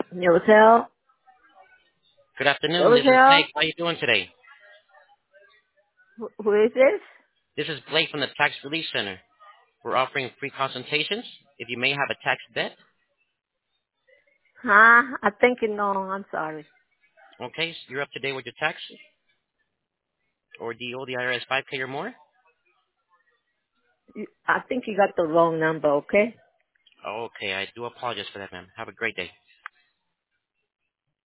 여보세요? Good afternoon. This is 여보세요? Blake. How are you doing today? Who is this? This is Blake from the Tax Relief Center. We're offering free consultations if you may have a tax debt. Huh? I think you know. I'm sorry. Okay, so you're up to date with your tax, or do you owe the IRS 5K or more? I think you got the wrong number, okay? Okay, I do apologize for that, ma'am. Have a great day.